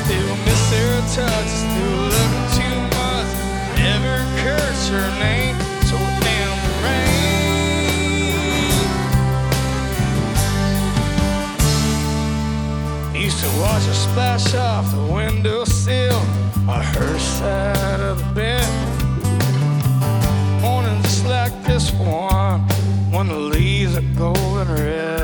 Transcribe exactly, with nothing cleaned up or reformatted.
still miss her touch, still love her too much. Never curse her name, so damn rain. Used to watch her splash off the windowsill on her side of the bed. Morning just like this one, when the leaves are golden red.